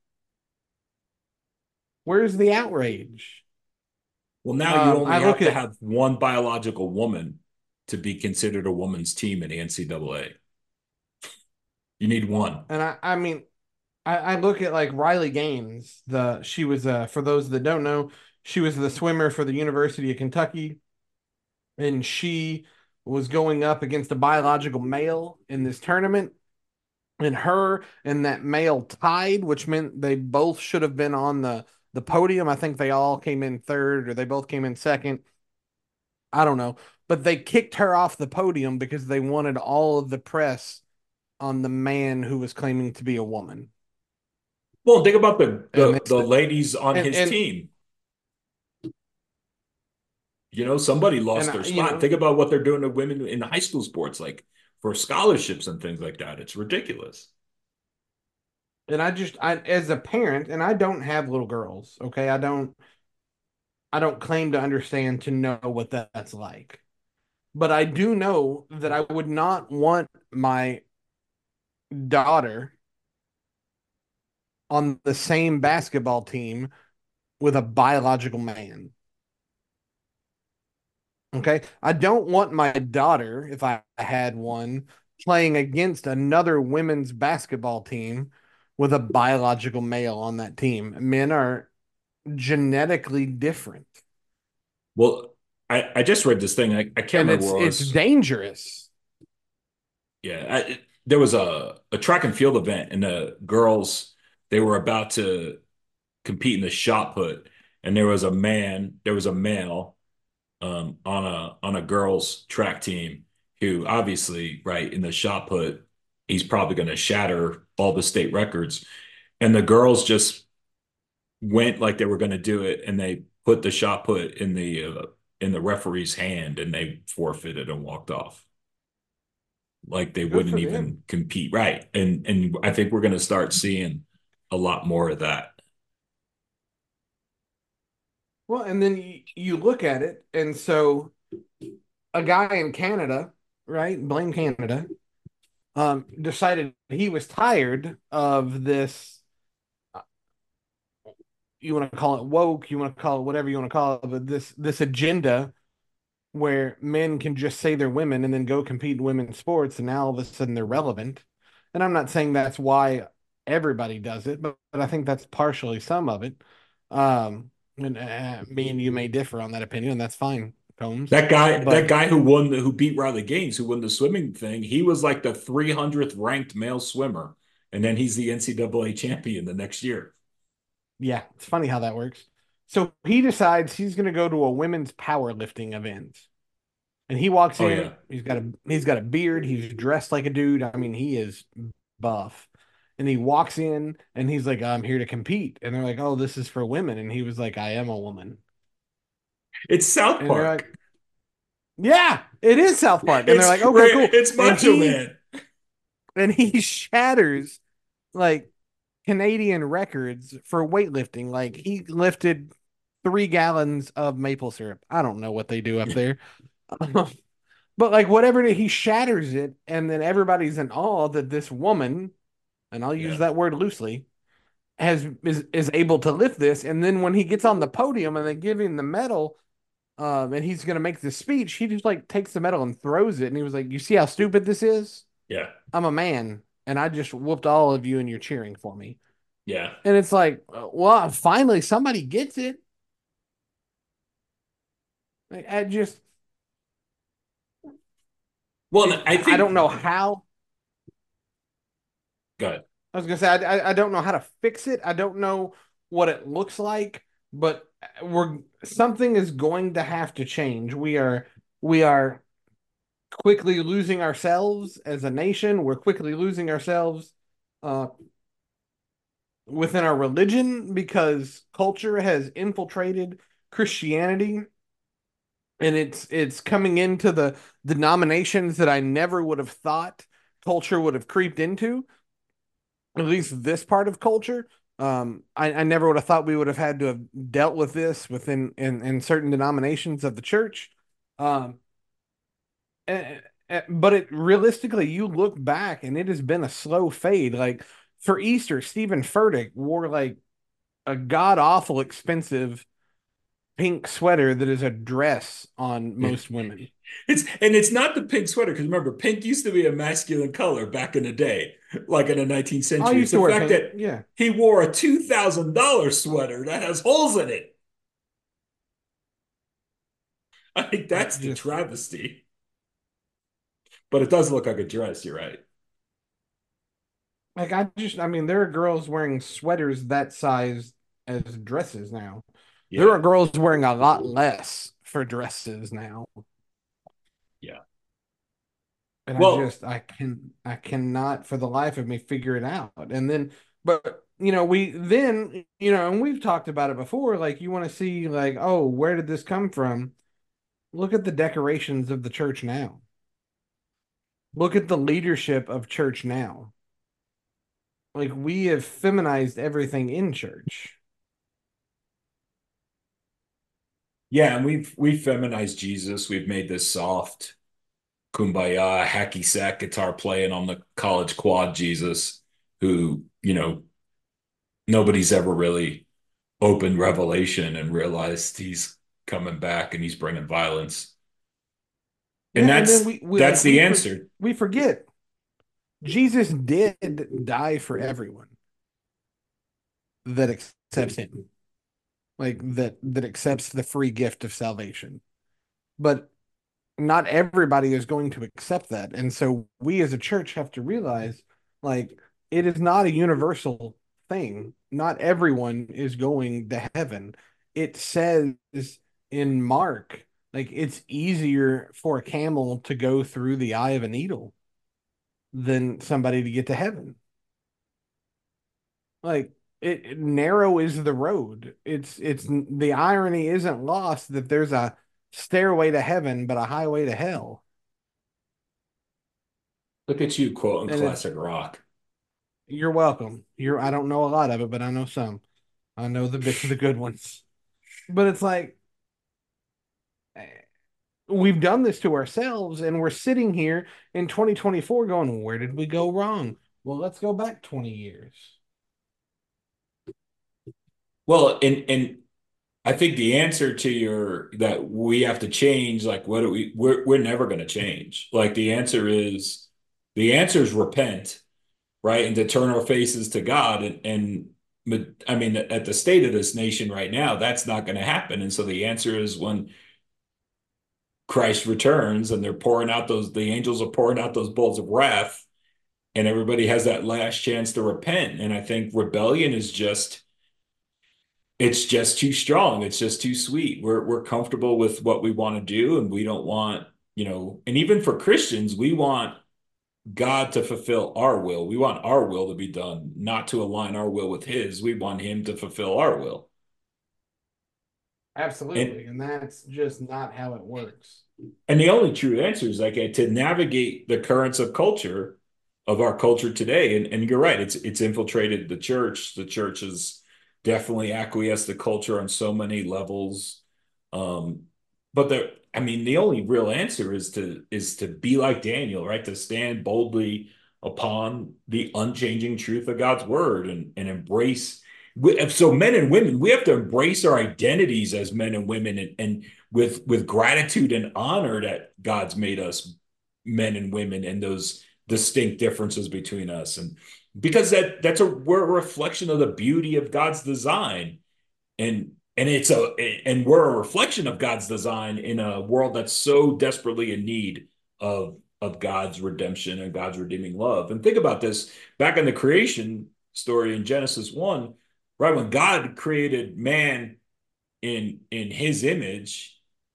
Where's the outrage? Well, now you I only look have to at have one biological woman to be considered a woman's team in the NCAA. You need one. and I mean I look at like Riley Gaines. She was for those that don't know, she was the swimmer for the University of Kentucky, and she was going up against a biological male in this tournament, and her and that male tied, which meant they both should have been on the podium. I think they all came in third, or they both came in second. I don't know, but they kicked her off the podium because they wanted all of the press on the man who was claiming to be a woman. Well, think about the And they the said, ladies on his and team. Somebody lost their you spot. know, Think about what they're doing to women in high school sports, like for scholarships and things like that. It's ridiculous. and I as a parent, and I don't have little girls, okay? I don't claim to understand to know what that's like. But I do know that I would not want my daughter on the same basketball team with a biological man. Okay? I don't want my daughter, if I had one, playing against another women's basketball team with a biological male on that team. Men are genetically different. Well, I just read this thing. I can't And remember it's where it it's was. dangerous. Yeah, there was a track and field event, and the girls, they were about to compete in the shot put, and there was a male on a girls track team who obviously, right, in the shot put, he's probably going to shatter all the state records. And the girls just went like they were going to do it, and they put the shot put in the referee's hand, and they forfeited and walked off. Like they Good wouldn't for them. even compete, right? And I think we're going to start seeing a lot more of that. Well, and then you look at it, and so a guy in Canada, right? Blame Canada. Decided he was tired of this. You want to call it woke, you want to call it whatever you want to call it, but this agenda where men can just say they're women and then go compete in women's sports, and now all of a sudden they're relevant. And I'm not saying that's why everybody does it, but I think that's partially some of it. And me and you may differ on that opinion, and that's fine, Combs. That But guy who beat Riley Gaines, who won the swimming thing, he was like the 300th ranked male swimmer, and then he's the NCAA champion the next year. yeah, it's funny how that works. So he decides he's going to go to a women's powerlifting event. And he walks Oh in, yeah. he's got a beard, he's dressed like a dude. I mean, he is buff. And he walks in and he's like, I'm here to compete. And they're like, oh, this is for women. And he was like, I am a woman. It's South And they're like, Park. yeah, it is South Park. And they're It's like, okay, cool. it's And Macho he Man. and he shatters like Canadian records for weightlifting. Like he lifted 3 gallons of maple syrup. I don't know what they do up there. But like whatever he shatters it, and then everybody's in awe that this woman, and I'll use Yeah, that word loosely, is able to lift this. And then when he gets on the podium and they give him the medal, and he's gonna make the speech, he just like takes the medal and throws it, and he was like, "You see how stupid this is? yeah, I'm a man, and I just whooped all of you, and you're cheering for me." yeah. And it's like, well, finally somebody gets it. Like, I just, Well, I I think. don't know how. Good. I was gonna say I don't know how to fix it. I don't know what it looks like, but we're something is going to have to change. We are quickly losing ourselves as a nation. We're quickly losing ourselves uh, within our religion because culture has infiltrated Christianity, and it's coming into the denominations that I never would have thought culture would have creeped into, at least this part of culture. I never would have thought we would have had to have dealt with this within in certain denominations of the church. Um, and, but it realistically, you look back and it has been a slow fade. Like for Easter, Stephen Furtick wore like a god awful expensive pink sweater that is a dress on most women. It's not the pink sweater because remember, pink used to be a masculine color back in the day, like in the 19th I century. It's used the to wear fact pink. that Yeah. he wore a $2,000 sweater that has holes in it. I think I that's the just travesty. But it does look like a dress. You're right. I mean, there are girls wearing sweaters that size as dresses now. There Yeah, are girls wearing a lot less for dresses now. yeah. And Well, I cannot for the life of me figure it out. And then but you know, we then you know, and we've talked about it before, like you want to see like, oh, where did this come from? Look at the decorations of the church now. Look at the leadership of church now. Like we have feminized everything in church. yeah, and we've feminized Jesus. We've made this soft, kumbaya, hacky sack guitar playing on the college quad Jesus, who, nobody's ever really opened Revelation and realized he's coming back and he's bringing violence. And Yeah, and then that's we that's like the answer. we forget Jesus did die for everyone that accepts him. Like that accepts the free gift of salvation. But not everybody is going to accept that. And so we as a church have to realize like it is not a universal thing. Not everyone is going to heaven. It says in Mark, like it's easier for a camel to go through the eye of a needle than somebody to get to heaven. Like narrow is the road. It's the irony isn't lost that there's a stairway to heaven but a highway to hell. Look at you quoting And it's classic rock. you're welcome. I don't know a lot of it, but I know some. I know the good ones. But it's like eh, we've done this to ourselves and we're sitting here in 2024 going, where did we go wrong? Well, let's go back 20 years. Well, and I think the answer to your that we have to change, like what do we're never going to change. Like the answer is repent, right? And to turn our faces to God. And I mean, at the state of this nation right now, that's not going to happen. And so the answer is when Christ returns and the angels are pouring out those bowls of wrath, and everybody has that last chance to repent. And I think rebellion is it's just too strong. It's just too sweet. We're comfortable with what we want to do, and we don't want, and even for Christians, we want God to fulfill our will. We want our will to be done, not to align our will with his. We want him to fulfill our will. And Absolutely. And that's just not how it works. and the only true answer is like to navigate the currents of culture of our culture today. And you're right, it's infiltrated the church. The church has definitely acquiesced to culture on so many levels. Um, but I mean, the only real answer is to be like Daniel, right? To stand boldly upon the unchanging truth of God's word and embrace. So men and women, we have to embrace our identities as men and women and with gratitude and honor that God's made us men and women and those distinct differences between us. And because we're a reflection of the beauty of God's design. And we're a reflection of God's design in a world that's so desperately in need of God's redemption and God's redeeming love. And think about this back in the creation story in Genesis 1, right? When God created man in his image,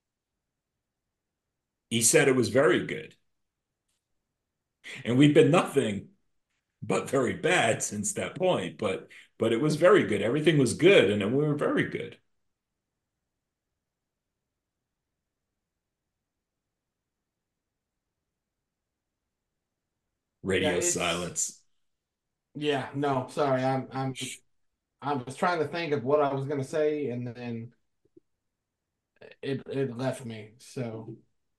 he said it was very good. And we've been nothing but very bad since that point. But it was very good. Everything was good, and then we were very good. Yeah, Radio it's silence. yeah, no, sorry. I was trying to think of what I was gonna say and then it left me. So,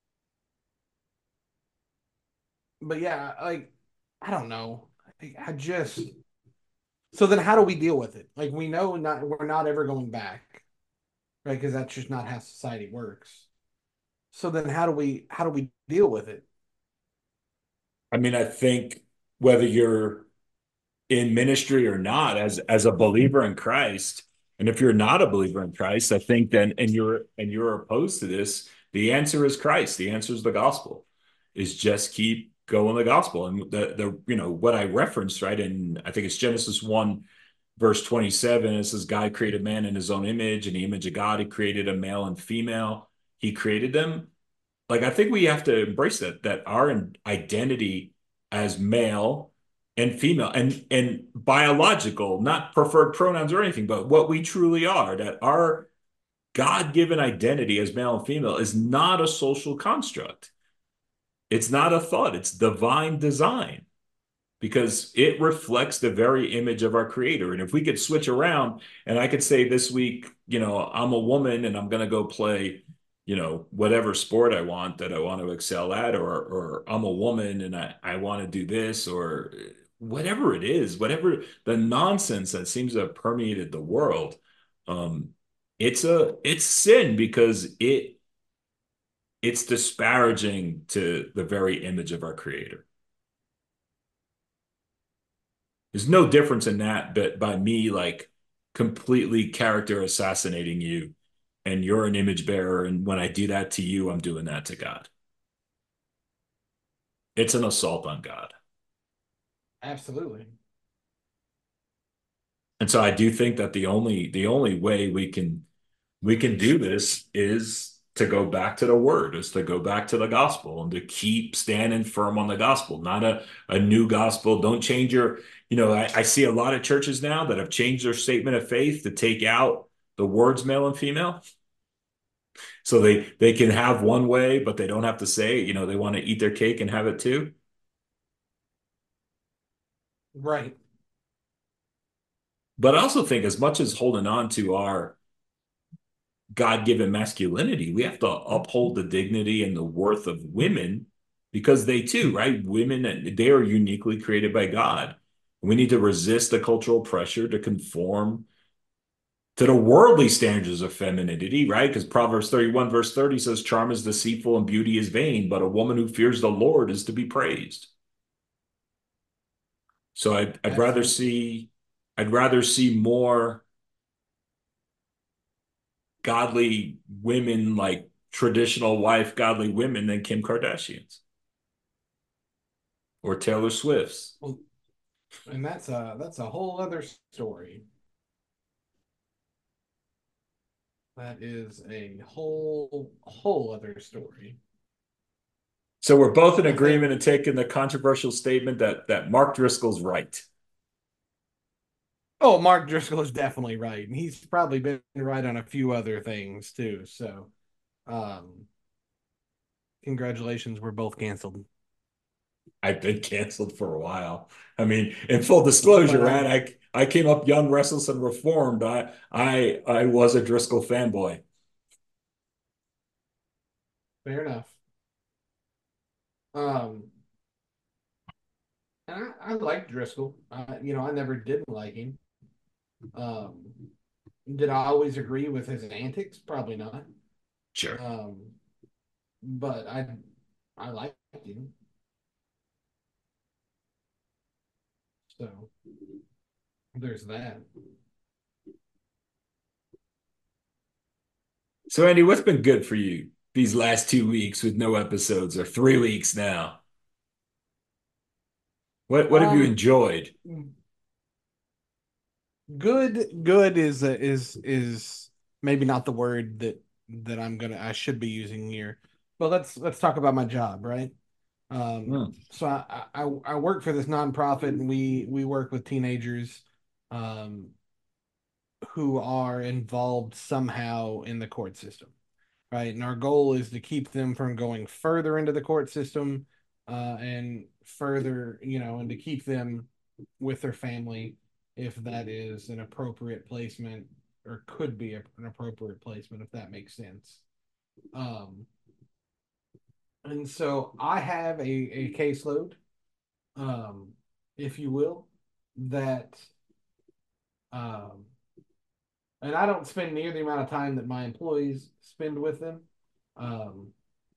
but yeah, like I don't know. I just so then how do we deal with it? Like we know not we're not ever going back, right? Because that's just not how society works. So then how do we deal with it? I mean, I think whether you're in ministry or not, as a believer in Christ, and if you're not a believer in Christ, I think then and you're opposed to this, the answer is Christ. The answer is the gospel. Is just keep going the gospel. And the what I referenced, right? And I think it's Genesis 1, verse 27. It says, God created man in his own image, in the image of God, he created a male and female. He created them. Like I think we have to embrace that our identity as male and female and biological, not preferred pronouns or anything, but what we truly are, that our God-given identity as male and female is not a social construct. It's not a thought, it's divine design because it reflects the very image of our creator. And if we could switch around and I could say this week, I'm a woman and I'm going to go play, whatever sport I want that I want to excel at, or I'm a woman and I want to do this or whatever it is, whatever the nonsense that seems to have permeated the world. Um, it's sin because it's disparaging to the very image of our creator. There's no difference in that, but by me, like completely character assassinating you, and you're an image bearer. And when I do that to you, I'm doing that to God. It's an assault on God. Absolutely. And so I do think that the only way we can do this is to go back to the word, is to go back to the gospel and to keep standing firm on the gospel, not a new gospel. Don't change I see a lot of churches now that have changed their statement of faith to take out the words male and female. So they can have one way, but they don't have to say, they want to eat their cake and have it too. Right. But I also think as much as holding on to our God-given masculinity, we have to uphold the dignity and the worth of women because they too, right? Women, they are uniquely created by God. We need to resist the cultural pressure to conform to the worldly standards of femininity, right? Because Proverbs 31, verse 30 says, charm is deceitful and beauty is vain, but a woman who fears the Lord is to be praised. So I'd rather Absolutely. see more godly women, like traditional wife godly women, than Kim Kardashians or Taylor Swift's. Well, and that's a whole other story. That is a whole other story. So we're both in I think. agreement and taking the controversial statement that Mark Driscoll's right. Oh, Mark Driscoll is definitely right, and he's probably been right on a few other things too. So, um, congratulations, we're both canceled. I've been canceled for a while. I mean, in full But disclosure, right? I came up young, restless, and reformed. I was a Driscoll fanboy. fair enough. Um, and I like Driscoll. I never didn't like him. Um, did I always agree with his antics? Probably not. Sure. Um, but I liked him. So there's that. So Andy, what's been good for you these last 2 weeks with no episodes, or 3 weeks now? What have you Um, enjoyed? good is maybe not the word that I should be using here. But let's talk about my job, right? Hmm. So I work for this nonprofit, and we work with teenagers um who are involved somehow in the court system, right? And our goal is to keep them from going further into the court system, and further, and to keep them with their family if that is an appropriate placement, or could be an appropriate placement, if that makes sense. Um, and so I have a caseload, um, if you will, that, um, and I don't spend near the amount of time that my employees spend with them. Um,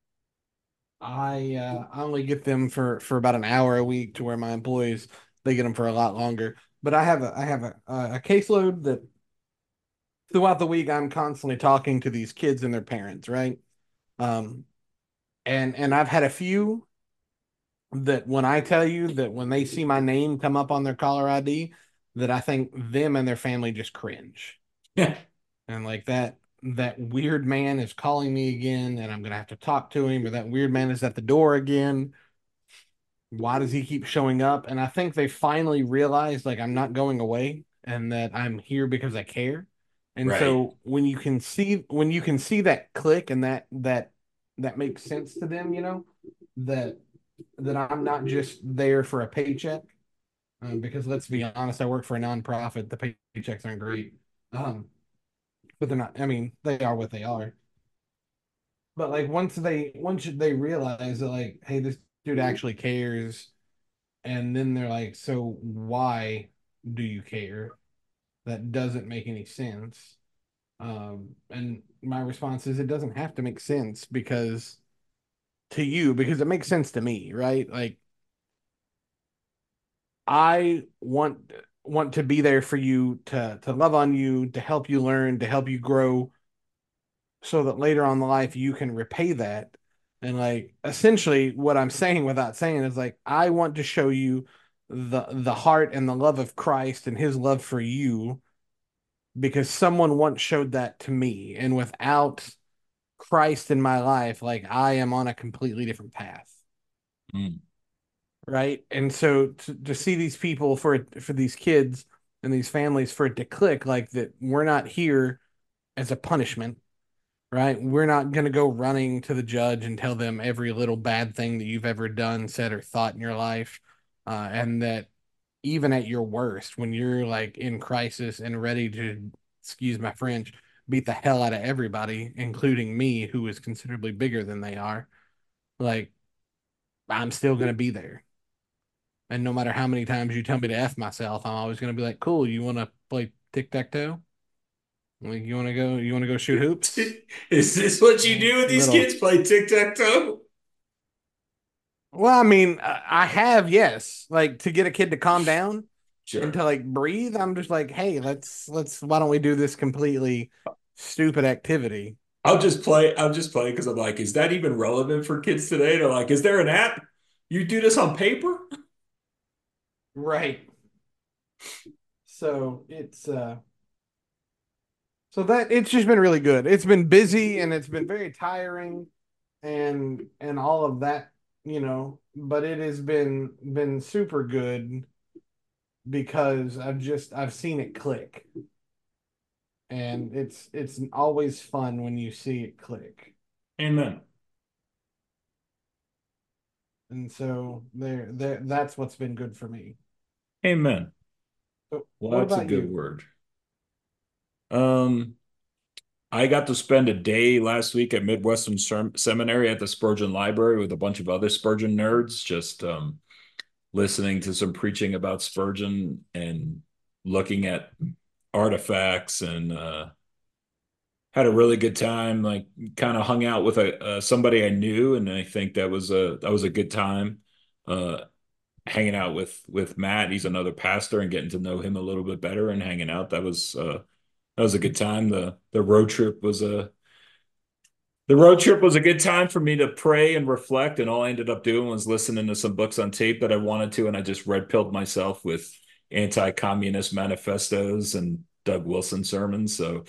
I only get them for about an hour a week, to where my employees, they get them for a lot longer. But I have a caseload that throughout the week I'm constantly talking to these kids and their parents, right? Um, and I've had a few that, when I tell you that when they see my name come up on their caller ID, that I think them and their family just cringe. And like that weird man is calling me again, and I'm gonna have to talk to him, or that weird man is at the door again. Why does he keep showing up? And I think they finally realized, like, I'm not going away, and that I'm here because I care. And Right. so when you can see that click, and that makes sense to them, that that I'm not just there for a paycheck. Because let's be honest, I work for a nonprofit. The paychecks aren't great. Um, but they're not. I mean, they are what they are. But like, once they realize that, like, hey, this dude actually cares, and then they're like, so why do you care? That doesn't make any sense. And my response is, it doesn't have to make sense because it makes sense to me, right? Like, I want to be there for you, to love on you, to help you learn, to help you grow, so that later on in life you can repay that. And like, essentially what I'm saying without saying is, like, I want to show you the heart and the love of Christ and his love for you, because someone once showed that to me, and without Christ in my life, like, I am on a completely different path, Mm. right? And so to see these people, for these kids and these families, for it to click, like, that we're not here as a punishment, right? We're not going to go running to the judge and tell them every little bad thing that you've ever done, said, or thought in your life. And that even at your worst, when you're like in crisis and ready to, excuse my French, beat the hell out of everybody, including me, who is considerably bigger than they are, like, I'm still going to be there. And no matter how many times you tell me to F myself, I'm always going to be like, cool, you want to play tic tac toe? Like, you want to go shoot hoops? Is this what you Right? do with these Little. kids? Play tic-tac-toe? Well, I mean, I have, yes, like, to get a kid to calm down and Sure. to like breathe. I'm just like, hey, let's why don't we do this completely stupid activity? I'll just play because I'm like, is that even relevant for kids today? They're like, is there an app? You do this on paper? Right. So it's just been really good. It's been busy, and it's been very tiring, and all of that, but it has been super good because I've seen it click, and it's always fun when you see it click. Amen. And so there that's what's been good for me. Amen. So Well, what that's a about good you? word. Um, I got to spend a day last week at Midwestern Seminary at the Spurgeon Library with a bunch of other Spurgeon nerds, just listening to some preaching about Spurgeon and looking at artifacts and had a really good time. Like, kind of hung out with a somebody I knew, and I think that was a good time. Uh, Hanging out with Matt. He's another pastor, and getting to know him a little bit better and hanging out. That was a good time. The road trip was a good time for me to pray and reflect, and all I ended up doing was listening to some books on tape that I wanted to, and I just red pilled myself with anti-communist manifestos and Doug Wilson sermons. So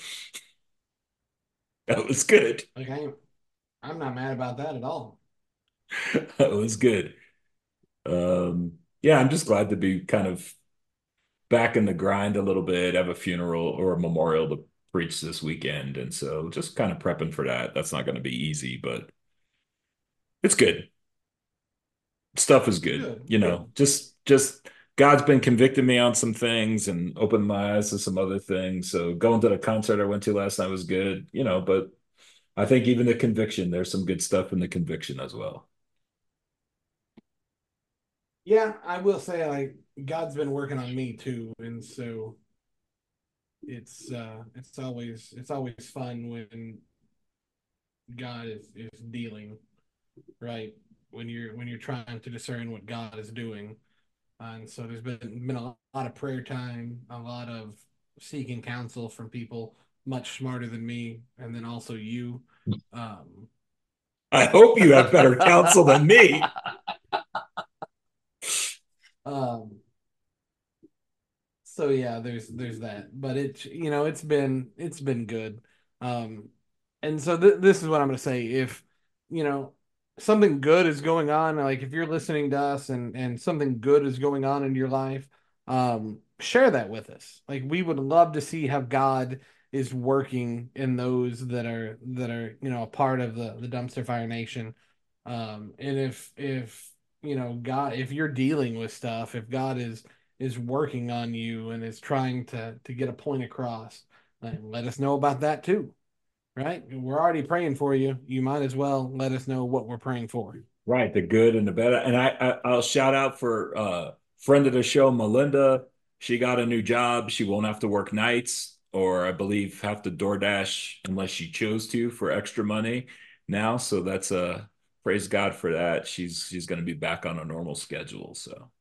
that was good. Like I'm not mad about that at all. That was good. Yeah, I'm just glad to be kind of back in the grind a little bit. Have a funeral or a memorial to preach this weekend, and so just kind of prepping for that. That's not going to be easy, but it's good. Stuff is good. Good, You good. know, just God's been convicting me on some things and opened my eyes to some other things. So going to the concert I went to last night was good, but I think even the conviction, there's some good stuff in the conviction as well. Yeah, I will say like God's been working on me too, and so it's always fun when God is dealing, right? When you're trying to discern what God is doing. And so there's been a lot of prayer time, a lot of seeking counsel from people much smarter than me, and then also you. Um, I hope you have better counsel than me. um, so yeah, there's that, but it's been good. Um, and so this is what I'm gonna say. If you know something good is going on, like if you're listening to us and something good is going on in your life, share that with us. Like we would love to see how God is working in those that are a part of the Dumpster Fire Nation. And if God, if you're dealing with stuff, if God is working on you and is trying to get a point across, let us know about that too. Right? We're already praying for you. You might as well let us know what we're praying for. Right, the good and the bad. And I'll shout out for friend of the show, Melinda. She got a new job. She won't have to work nights, or I believe have to DoorDash unless she chose to for extra money now. So that's praise God for that. She's going to be back on a normal schedule. So.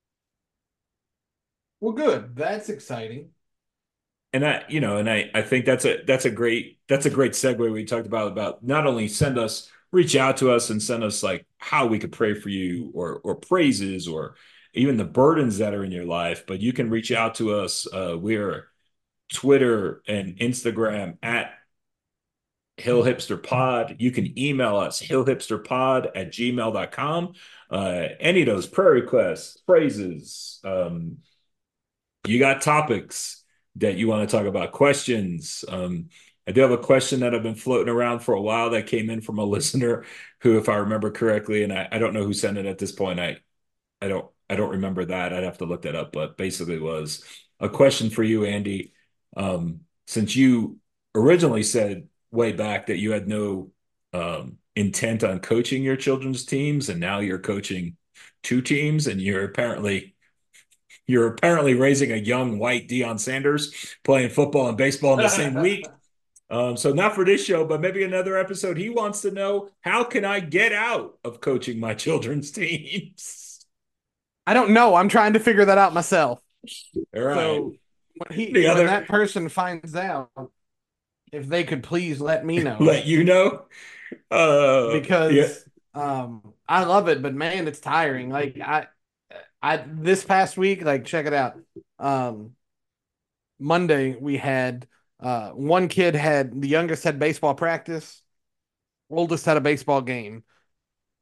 Well, good. That's exciting. And I think that's a great segue we talked about not only reach out to us and send us like how we could pray for you or praises or even the burdens that are in your life, but you can reach out to us. We're Twitter and Instagram at Hill Hipster Pod. You can email us hillhipsterpod@gmail.com. Any of those prayer requests, praises, you got topics that you want to talk about, questions. I do have a question that I've been floating around for a while that came in from a listener who, if I remember correctly, and I don't know who sent it at this point. I don't remember that. I'd have to look that up, but basically was a question for you, Andy. Since you originally said way back that you had no intent on coaching your children's teams, and now you're coaching two teams, and you're apparently raising a young white Deion Sanders playing football and baseball in the same week. So not for this show, but maybe another episode. He wants to know, how can I get out of coaching my children's teams? I don't know. I'm trying to figure that out myself. All right. So when he The when other that person finds out, if they could please let me know let you know. Yeah. because I love it, but man, it's tiring. Like I this past week, like check it out. Um Monday we had one kid had the youngest had baseball practice, oldest had a baseball game.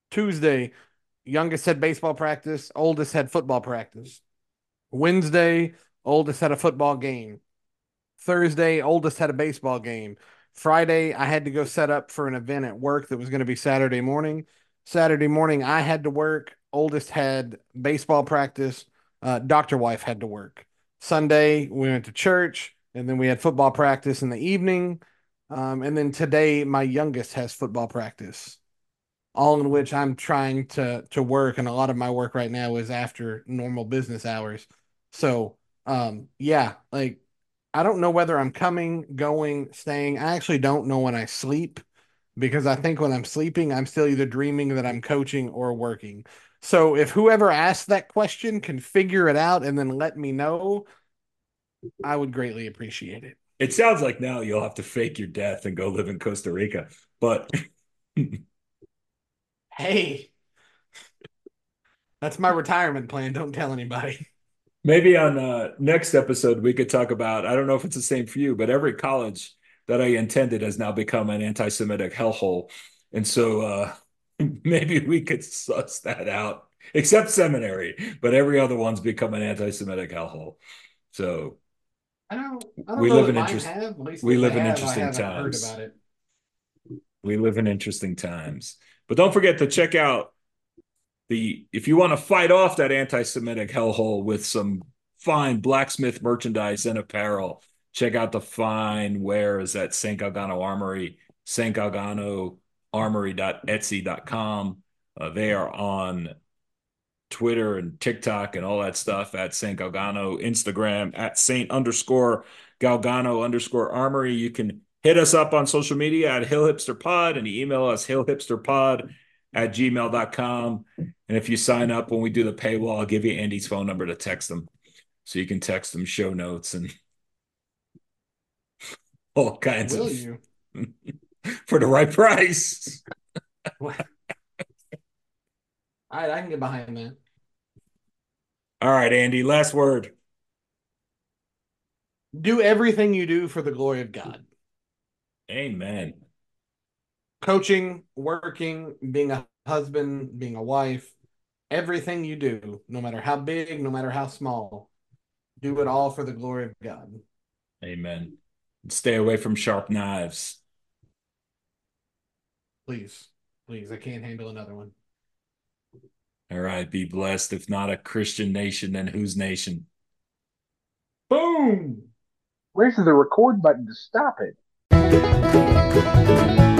Tuesday, youngest had baseball practice, oldest had football practice. Wednesday, oldest had a football game. Thursday, oldest had a baseball game. Friday, I had to go set up for an event at work that was going to be Saturday morning. Saturday morning, I had to work. Oldest had baseball practice. Doctor wife had to work. Sunday, we went to church, and then we had football practice in the evening. And then today, my youngest has football practice, all in which I'm trying to work, and a lot of my work right now is after normal business hours. So, yeah, like I don't know whether I'm coming, going, staying. I actually don't know when I sleep because I think when I'm sleeping, I'm still either dreaming that I'm coaching or working. So if whoever asked that question can figure it out and then let me know, I would greatly appreciate it. It sounds like now you'll have to fake your death and go live in Costa Rica. But Hey, that's my retirement plan. Don't tell anybody. maybe on next episode we could talk about, I don't know if it's the same for you, but every college that I attended has now become an anti-Semitic hellhole. And so maybe we could suss that out, except seminary, but every other one's become an anti-Semitic hellhole. So I don't we know live that in mine interest have. At least we if they live in have, I interesting haven't heard times. about it. We live in interesting times. But don't forget to check out the if you want to fight off that anti-Semitic hellhole with some fine blacksmith merchandise and apparel, check out the fine wares at St. Galgano Armory, stgalganoarmory.etsy.com. They are on Twitter and TikTok and all that stuff at St. Galgano, Instagram at St. underscore Galgano underscore Armory. You can hit us up on social media at Hill Hipster Pod and email us hillhipsterpod at gmail.com. And if you sign up when we do the paywall, I'll give you Andy's phone number to text them. So you can text them show notes and all kinds Will of you? for the right price. All right, I can get behind that. All right, Andy, last word. Do everything you do for the glory of God. Amen. Coaching, working, being a husband, being a wife, everything you do, no matter how big, no matter how small, do it all for the glory of God. Amen. Stay away from sharp knives. Please, please, I can't handle another one. All right, be blessed. If not a Christian nation, then whose nation? Boom! Where's the record button to stop it?